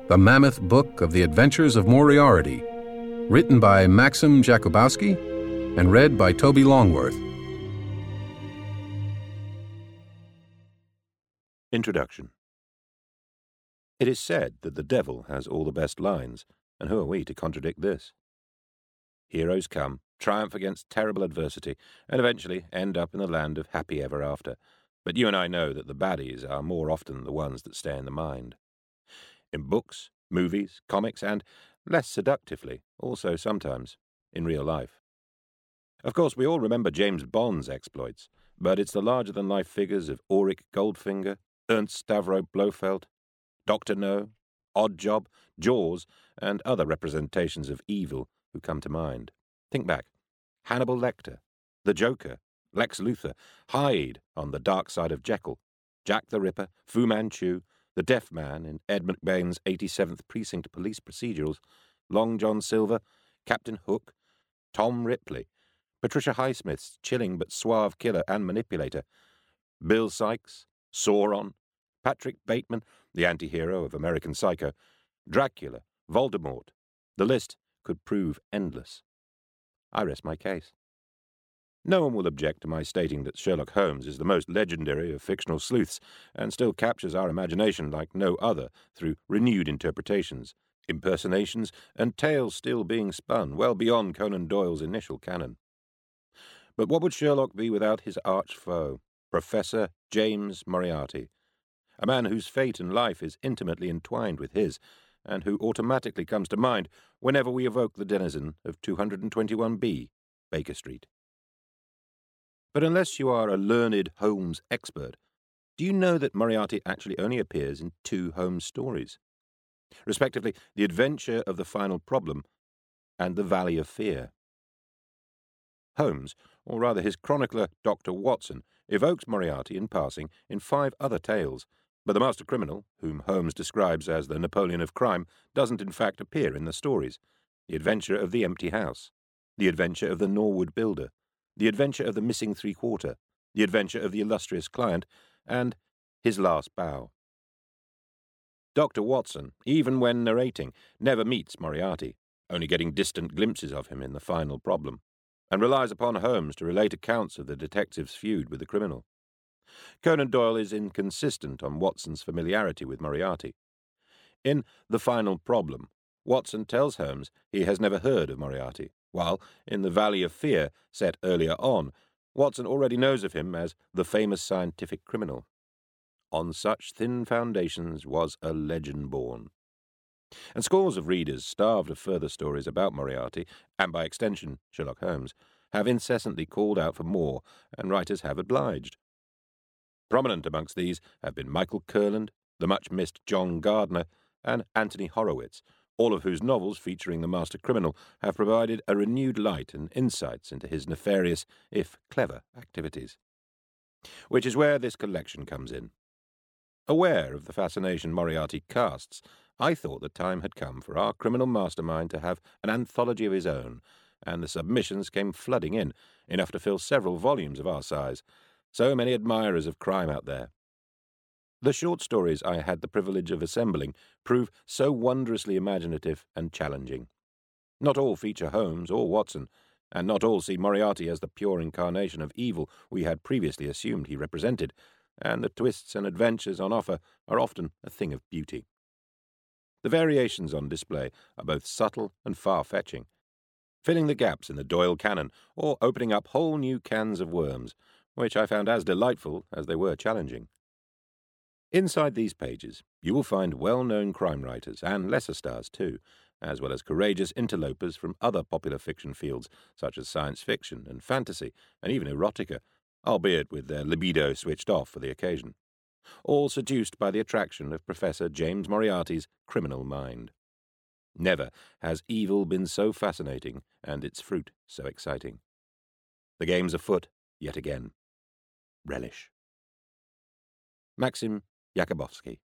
The Mammoth Book of the Adventures of Moriarty, written by Maxim Jakubowski and read by Toby Longworth. Introduction. It is said that the devil has all the best lines, and who are we to contradict this? Heroes come, triumph against terrible adversity, and eventually end up in the land of happy ever after. But you and I know that the baddies are more often the ones that stay in the mind. In books, movies, comics, and, less seductively, also sometimes, in real life. Of course, we all remember James Bond's exploits, but it's the larger-than-life figures of Auric Goldfinger, Ernst Stavro Blofeld, Dr. No, Oddjob, Jaws, and other representations of evil who come to mind. Think back. Hannibal Lecter, the Joker, Lex Luthor, Hyde on The Dark Side of Jekyll, Jack the Ripper, Fu Manchu, the Deaf Man in Ed McBain's 87th Precinct Police Procedurals, Long John Silver, Captain Hook, Tom Ripley, Patricia Highsmith's chilling but suave killer and manipulator, Bill Sikes, Sauron, Patrick Bateman, the anti-hero of American Psycho, Dracula, Voldemort. The list could prove endless. I rest my case. No one will object to my stating that Sherlock Holmes is the most legendary of fictional sleuths and still captures our imagination like no other through renewed interpretations, impersonations, and tales still being spun well beyond Conan Doyle's initial canon. But what would Sherlock be without his arch foe, Professor James Moriarty, a man whose fate and life is intimately entwined with his, and who automatically comes to mind whenever we evoke the denizen of 221B, Baker Street. But unless you are a learned Holmes expert, do you know that Moriarty actually only appears in 2 Holmes stories, respectively The Adventure of the Final Problem and The Valley of Fear? Holmes, or rather his chronicler Dr. Watson, evokes Moriarty in passing in 5 other tales, but the master criminal, whom Holmes describes as the Napoleon of crime, doesn't in fact appear in the stories. The Adventure of the Empty House, The Adventure of the Norwood Builder, The Adventure of the Missing Three-Quarter, The Adventure of the Illustrious Client, and His Last Bow. Dr. Watson, even when narrating, never meets Moriarty, only getting distant glimpses of him in the final problem, and relies upon Holmes to relate accounts of the detective's feud with the criminal. Conan Doyle is inconsistent on Watson's familiarity with Moriarty. In The Final Problem, Watson tells Holmes he has never heard of Moriarty, while in The Valley of Fear, set earlier on, Watson already knows of him as the famous scientific criminal. On such thin foundations was a legend born. And scores of readers, starved of further stories about Moriarty, and by extension Sherlock Holmes, have incessantly called out for more, and writers have obliged. Prominent amongst these have been Michael Kurland, the much-missed John Gardner, and Anthony Horowitz, all of whose novels featuring the master criminal have provided a renewed light and insights into his nefarious, if clever, activities. Which is where this collection comes in. Aware of the fascination Moriarty casts, I thought the time had come for our criminal mastermind to have an anthology of his own, and the submissions came flooding in, enough to fill several volumes of our size. So many admirers of crime out there. The short stories I had the privilege of assembling prove so wondrously imaginative and challenging. Not all feature Holmes or Watson, and not all see Moriarty as the pure incarnation of evil we had previously assumed he represented, and the twists and adventures on offer are often a thing of beauty. The variations on display are both subtle and far-fetching, filling the gaps in the Doyle canon or opening up whole new cans of worms, which I found as delightful as they were challenging. Inside these pages, you will find well-known crime writers, and lesser stars too, as well as courageous interlopers from other popular fiction fields, such as science fiction and fantasy, and even erotica, albeit with their libido switched off for the occasion, all seduced by the attraction of Professor James Moriarty's criminal mind. Never has evil been so fascinating, and its fruit so exciting. The game's afoot, yet again. Relish. Maxim Jakubowski.